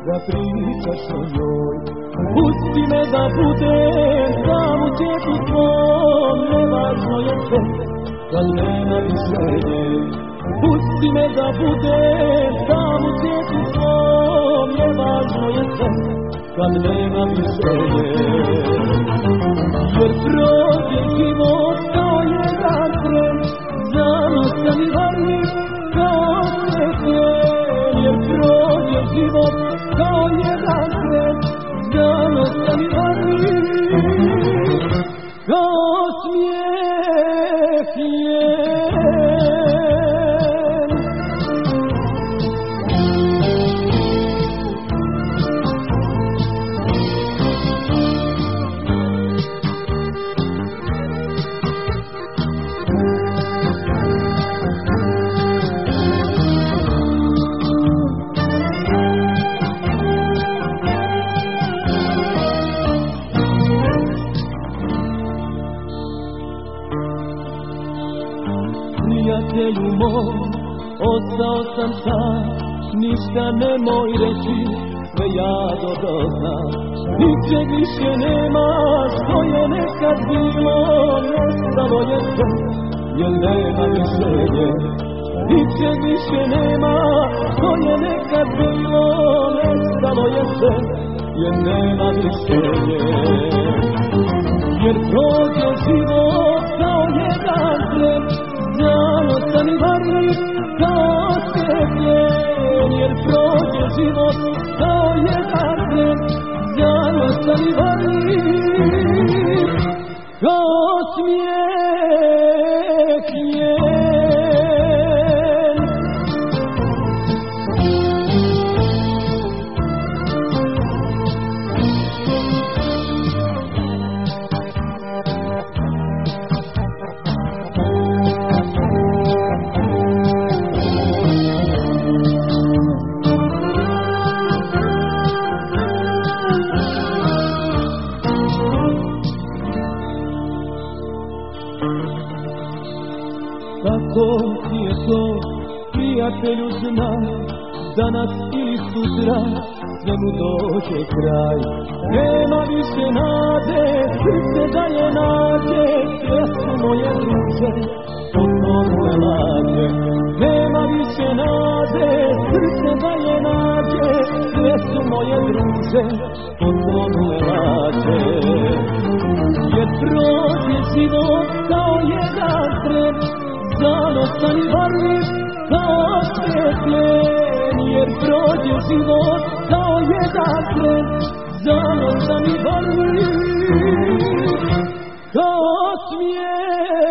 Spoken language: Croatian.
da pričaš o njoj. Pusti me da budem sam u svijetu svom, nevažno je sve kad nema više nje. Pusti me da budem sam u svijetu svom, nevažno je sve kad nema više nje. Jer prođe život kao jedan tren, zanostan i varljiv kao svjetlen. Jer prođe život kao jedan tren, zanostan i varljiv kao smijeh njen. Prijatelju moj, ostao sam sam, ništa nemoj reći, sve ja doznam. Ničeg više nema, što je nekad bilo, nestalo je sve, jer nema više nje. Ničeg više nema, što je nekad bilo, nestalo je sve, jer nema više nje. Jer prođe život kao jedan tren, zanostan i varljiv kao svjetlen. Jer prođe život kao jedan tren, zanostan i varljiv kao smijeh njen. Tako ti je to, prijatelju, znaj, danas ili sutra svemu dođe kraj. Nema više nade, srce daje nade, sve su moje druže, potonule lađe. Nema više nade, srce daje nade, sve su moje druže, potonule lađe. Jer prođe život kao jedan tren, zanostan i varljiv kao svjetlen. Jer prođe život kao jedan tren, zanostan i varljiv kao smijeh.